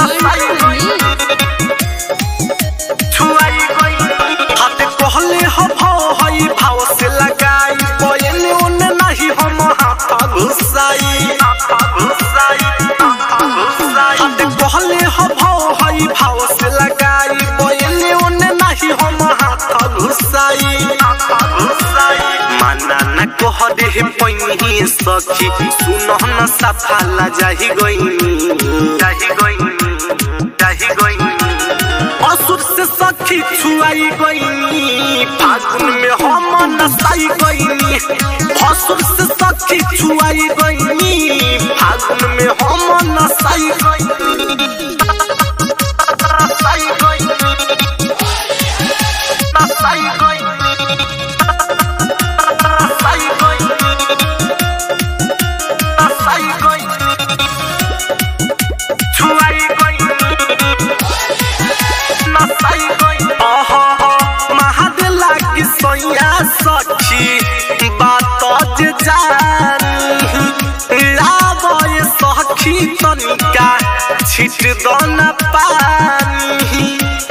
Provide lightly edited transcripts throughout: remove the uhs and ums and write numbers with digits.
छुआई गई हाथ कहले हो भाई भाव से लगाई पयले उन नहीं हम हाथ घुसाई हाथ कहले हो भाई भाव से लगाई पयले उन नहीं हम हाथ घुसाई माना न कह दे पैनी सखी सुनो न सफाला जाही गई असुर से सखी छुआई गई फागुन में हम नसाई गई असुर से सखी छुआई गई फागुन में हम नसाई गई सखी बात जानी लाबे सखी तनिका छिट दो न पानी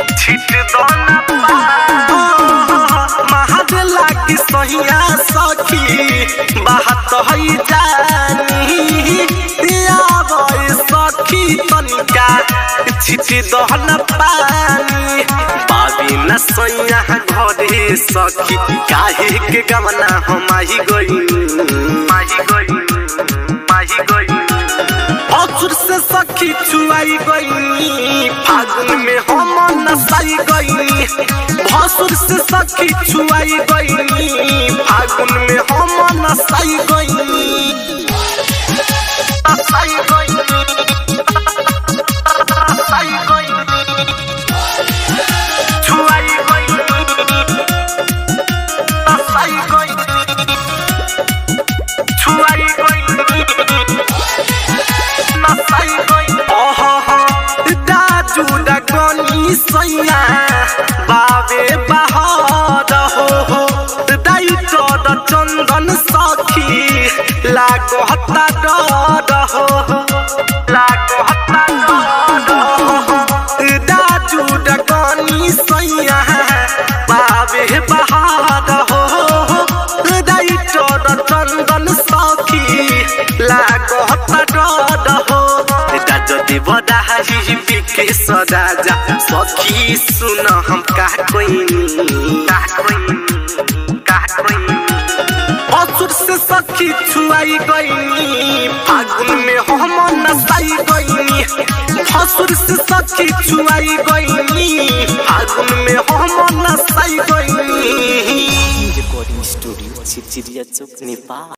महादेला की सहिया सखी बात है जानी लाबे सखी तनिका छिट दो न पानी पावी न सैया घरे सखी काहे के गमना हम आई गई असुर से सखी छुआई गई फागुन में हम नसाई गई भसुर से सखी छुआई गई फागुन में हम नसाई गई सैया बाबे बहार हो दैत चंदन सखी लागता डर हो दाजू डगनी सैया बाबे बहार हो दैत चंदन सखी लागता डर हो जदि बदाही बिके सदाजा सखी सुन हम का कोई असुर से सखी छुआई गई फागुन में हम नसाई गई असुर से सखी छुआई गई फागुन में हम नसाई गई रिकॉर्डिंग स्टूडियो चिड़चिड़िया चौक नेपाल।